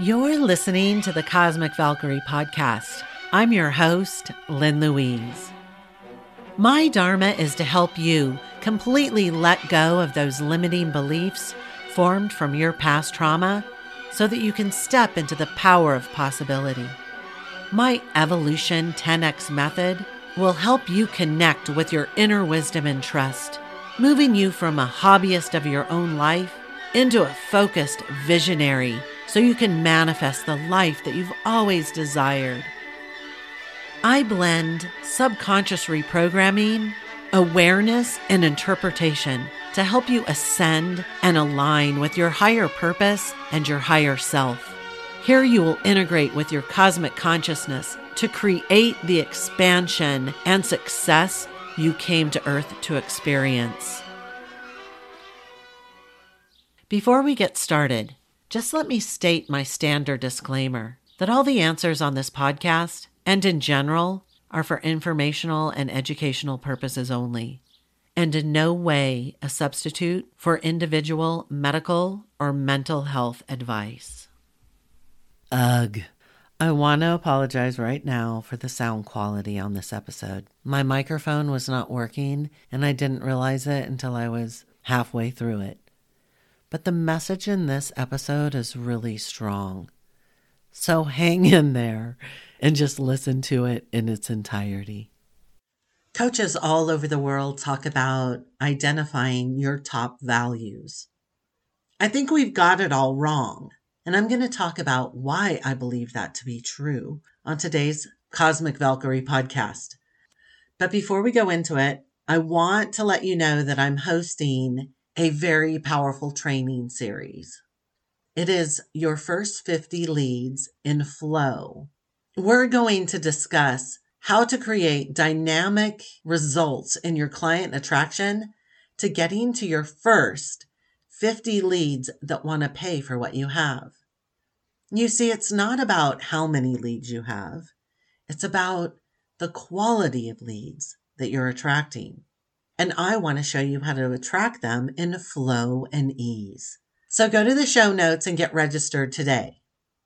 You're listening to the Cosmic Valkyrie podcast. I'm your host, Lynn Louise. My dharma is to help you completely let go of those limiting beliefs formed from your past trauma so that you can step into the power of possibility. My Evolution 10X method will help you connect with your inner wisdom and trust, moving you from a hobbyist of your own life into a focused visionary so you can manifest the life that you've always desired. I blend subconscious reprogramming, awareness, and interpretation to help you ascend and align with your higher purpose and your higher self. Here you will integrate with your cosmic consciousness to create the expansion and success you came to Earth to experience. Before we get started, just let me state my standard disclaimer that all the answers on this podcast and in general are for informational and educational purposes only, and in no way a substitute for individual medical or mental health advice. Ugh. I want to apologize right now for the sound quality on this episode. My microphone was not working, and I didn't realize it until I was halfway through it. But the message in this episode is really strong. So hang in there and just listen to it in its entirety. Coaches all over the world talk about identifying your top values. I think we've got it all wrong, and I'm going to talk about why I believe that to be true on today's Cosmic Valkyrie podcast. But before we go into it, I want to let you know that I'm hosting a very powerful training series. It is your first 50 leads in flow. We're going to discuss how to create dynamic results in your client attraction to getting to your first 50 leads that want to pay for what you have. You see, it's not about how many leads you have. It's about the quality of leads that you're attracting. And I want to show you how to attract them in flow and ease. So go to the show notes and get registered today.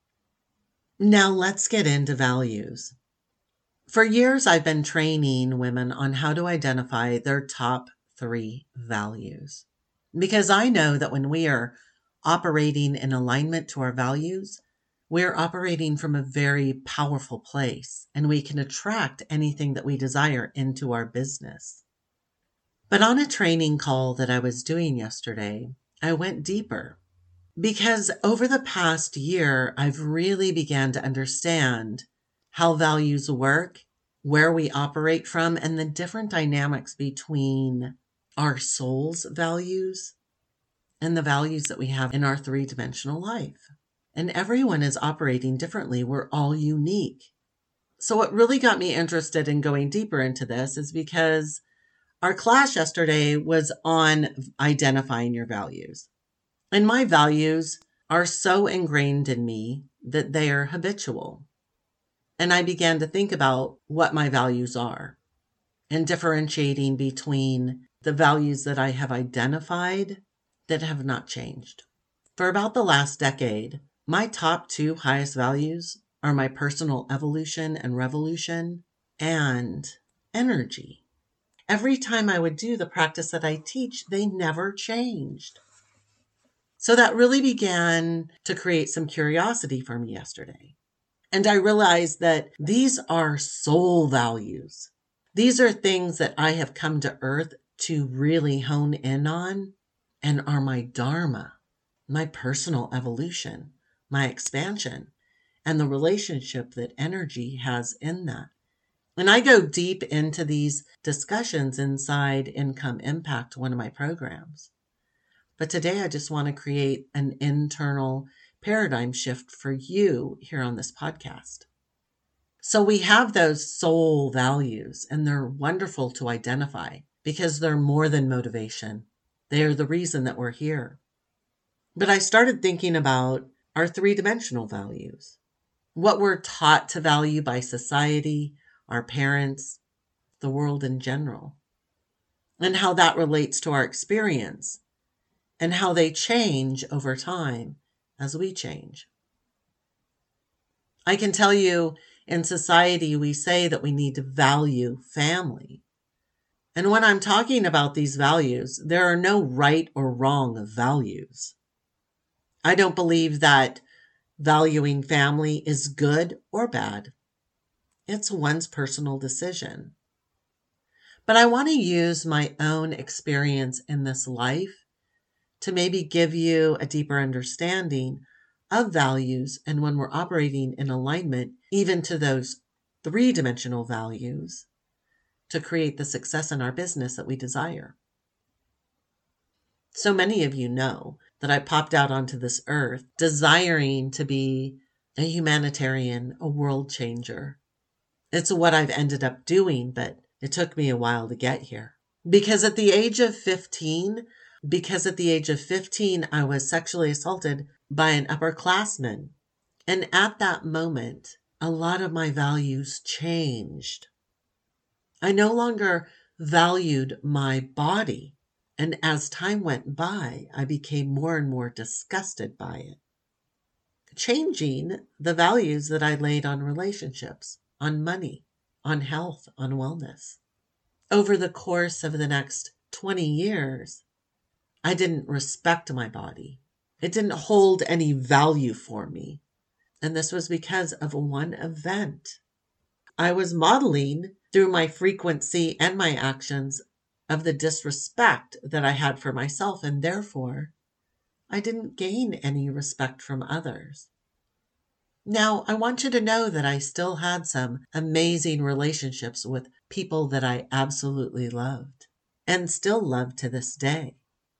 Now let's get into values. For years, I've been training women on how to identify their top 3 values. Because I know that when we are operating in alignment to our values, we're operating from a very powerful place, and we can attract anything that we desire into our business. But on a training call that I was doing yesterday, I went deeper because over the past year, I've really began to understand how values work, where we operate from, and the different dynamics between our soul's values and the values that we have in our 3-dimensional life. And everyone is operating differently. We're all unique. So what really got me interested in going deeper into this is because our class yesterday was on identifying your values. And my values are so ingrained in me that they are habitual. And I began to think about what my values are and differentiating between the values that I have identified that have not changed. For about the last decade, my top 2 highest values are my personal evolution and revolution and energy. Every time I would do the practice that I teach, they never changed. So that really began to create some curiosity for me yesterday. And I realized that these are soul values. These are things that I have come to Earth to really hone in on and are my dharma, my personal evolution, my expansion, and the relationship that energy has in that. And I go deep into these discussions inside Income Impact, one of my programs. But today I just want to create an internal paradigm shift for you here on this podcast. So we have those soul values, and they're wonderful to identify because they're more than motivation. They are the reason that we're here. But I started thinking about our 3-dimensional values, what we're taught to value by society, our parents, the world in general, and how that relates to our experience and how they change over time as we change. I can tell you, in society, we say that we need to value family. And when I'm talking about these values, there are no right or wrong values. I don't believe that valuing family is good or bad. It's one's personal decision. But I want to use my own experience in this life to maybe give you a deeper understanding of values and when we're operating in alignment, even to those three-dimensional values, to create the success in our business that we desire. So many of you know that I popped out onto this earth desiring to be a humanitarian, a world changer. It's what I've ended up doing, but it took me a while to get here. Because at the age of 15, I was sexually assaulted by an upperclassman. And at that moment, a lot of my values changed. I no longer valued my body. And as time went by, I became more and more disgusted by it. Changing the values that I laid on relationships, on money, on health, on wellness. Over the course of the next 20 years, I didn't respect my body. It didn't hold any value for me. And this was because of one event. I was modeling through my frequency and my actions of the disrespect that I had for myself, and therefore I didn't gain any respect from others. Now, I want you to know that I still had some amazing relationships with people that I absolutely loved and still love to this day.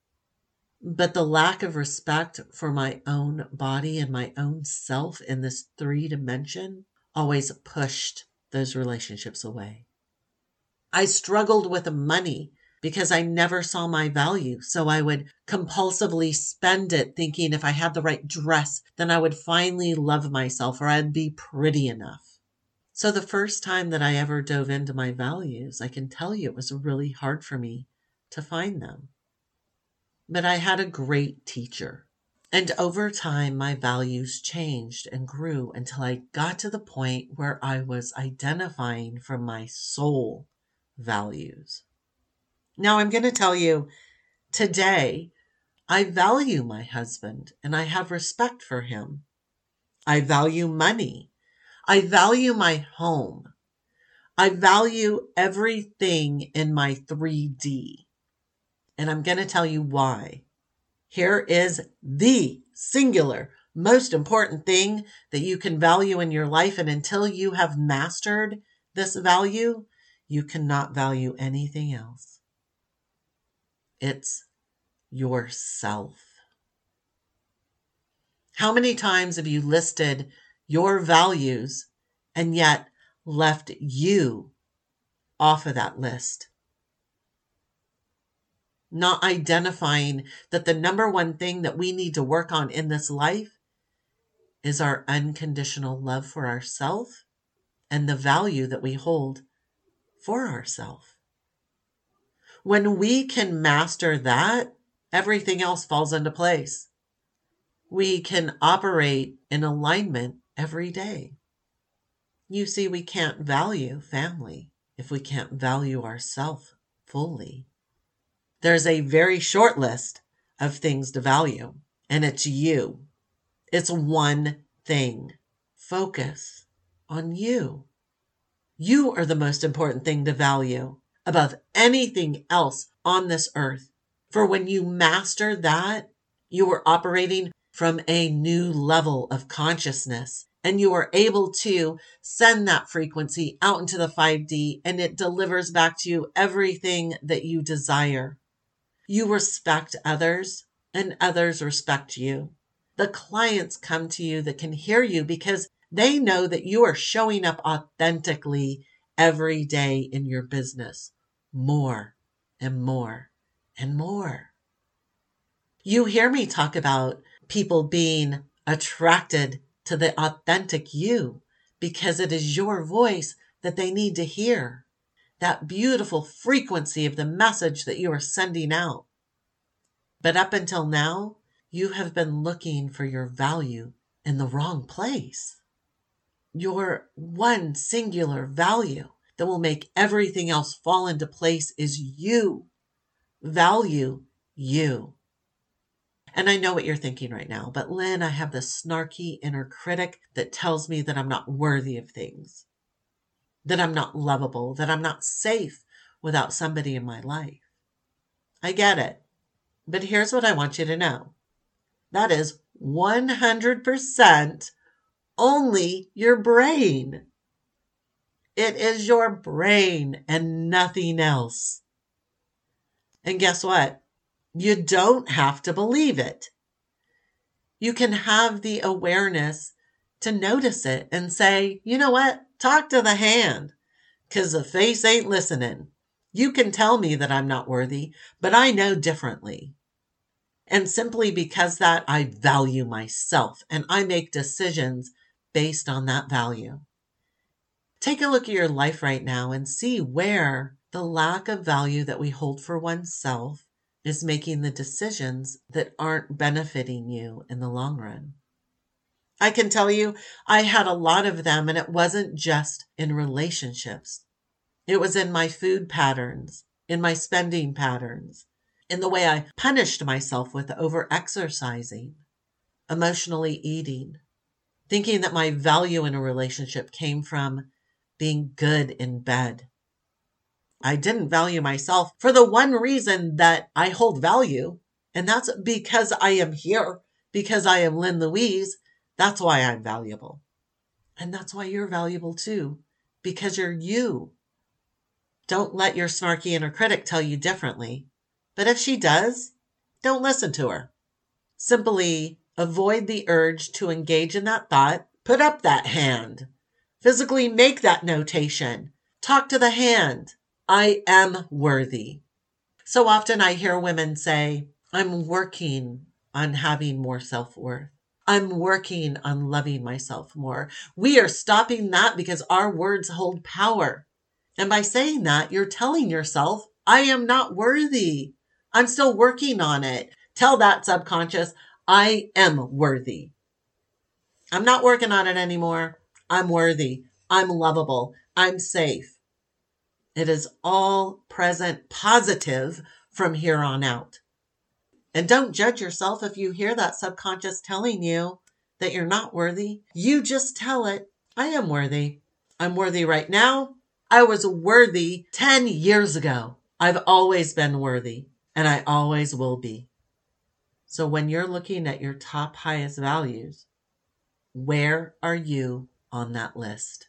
But the lack of respect for my own body and my own self in this 3 dimension always pushed those relationships away. I struggled with money because I never saw my value. So I would compulsively spend it thinking if I had the right dress, then I would finally love myself or I'd be pretty enough. So the first time that I ever dove into my values, I can tell you it was really hard for me to find them. But I had a great teacher. And over time, my values changed and grew until I got to the point where I was identifying from my soul values. Now, I'm going to tell you today, I value my husband and I have respect for him. I value money. I value my home. I value everything in my 3D. And I'm going to tell you why. Here is the singular most important thing that you can value in your life. And until you have mastered this value, you cannot value anything else. It's yourself. How many times have you listed your values and yet left you off of that list? Not identifying that the number one thing that we need to work on in this life is our unconditional love for ourselves and the value that we hold for ourselves. When we can master that, everything else falls into place. We can operate in alignment every day. You see, we can't value family if we can't value ourselves fully. There's a very short list of things to value, and it's you. It's one thing. Focus on you. You are the most important thing to value above anything else on this earth. For when you master that, you are operating from a new level of consciousness and you are able to send that frequency out into the 5D and it delivers back to you everything that you desire. You respect others and others respect you. The clients come to you that can hear you because they know that you are showing up authentically every day in your business. More and more and more. You hear me talk about people being attracted to the authentic you because it is your voice that they need to hear. That beautiful frequency of the message that you are sending out. But up until now, you have been looking for your value in the wrong place. Your one singular value that will make everything else fall into place is you. Value you. And I know what you're thinking right now, but Lynn, I have this snarky inner critic that tells me that I'm not worthy of things, that I'm not lovable, that I'm not safe without somebody in my life. I get it. But here's what I want you to know. That is 100% only your brain. It is your brain and nothing else. And guess what? You don't have to believe it. You can have the awareness to notice it and say, you know what? Talk to the hand, because the face ain't listening. You can tell me that I'm not worthy, but I know differently. And simply because that, I value myself and I make decisions based on that value. Take a look at your life right now and see where the lack of value that we hold for oneself is making the decisions that aren't benefiting you in the long run. I can tell you, I had a lot of them, and it wasn't just in relationships. It was in my food patterns, in my spending patterns, in the way I punished myself with over-exercising, emotionally eating, thinking that my value in a relationship came from being good in bed. I didn't value myself for the one reason that I hold value, and that's because I am here, because I am Lynn Louise. That's why I'm valuable. And that's why you're valuable too, because you're you. Don't let your snarky inner critic tell you differently. But if she does, don't listen to her. Simply avoid the urge to engage in that thought. Put up that hand. Physically make that notation. Talk to the hand. I am worthy. So often I hear women say, I'm working on having more self-worth. I'm working on loving myself more. We are stopping that because our words hold power. And by saying that, you're telling yourself, I am not worthy. I'm still working on it. Tell that subconscious, I am worthy. I'm not working on it anymore. I'm worthy. I'm lovable. I'm safe. It is all present positive from here on out. And don't judge yourself if you hear that subconscious telling you that you're not worthy. You just tell it, I am worthy. I'm worthy right now. I was worthy 10 years ago. I've always been worthy, and I always will be. So when you're looking at your top highest values, where are you on that list?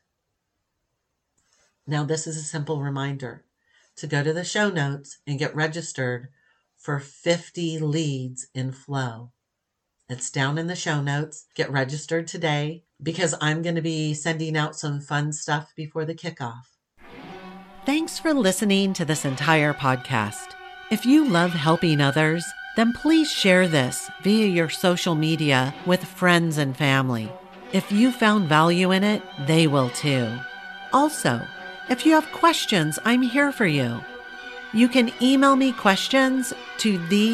Now, this is a simple reminder to go to the show notes and get registered for 50 leads in Flow. It's down in the show notes. Get registered today because I'm going to be sending out some fun stuff before the kickoff. Thanks for listening to this entire podcast. If you love helping others, then please share this via your social media with friends and family. If you found value in it, they will too. Also, if you have questions, I'm here for you. You can email me questions to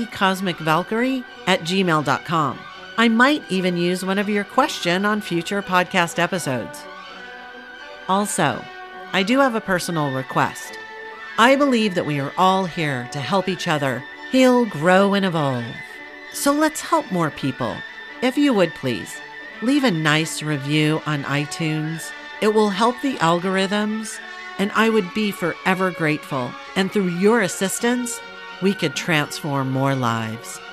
thecosmicvalkyrie@gmail.com. I might even use one of your questions on future podcast episodes. Also, I do have a personal request. I believe that we are all here to help each other heal, grow, and evolve. So let's help more people. If you would please, leave a nice review on iTunes. It will help the algorithms, and I would be forever grateful. And through your assistance, we could transform more lives.